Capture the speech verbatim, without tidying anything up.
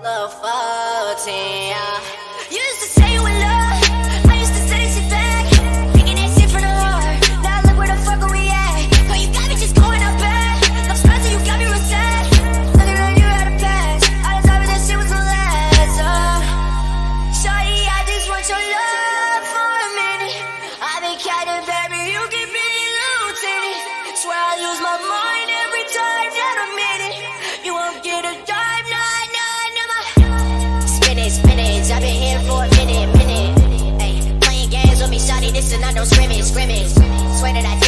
Lil' fourteen, yeah. You used to say you in love, I used to say sit back, thinking that shit for the heart. Now look where the fuck are we at? Girl, you got me just going up bad. Love scars you got me real sad. Looking at you out of past, I just thought that shit was the last. Uh, Shorty, I just want your love for a minute. I've been counting, baby, you keep being lieutenant. Swear I lose my mind every time that I'm in it. You won't get a dime, nah, nah, nah, my spinach, spinach, I've been here for a minute, minute. Ay, playing games with me, shawty, this is not no scrimmage, scrimmage. Swear that I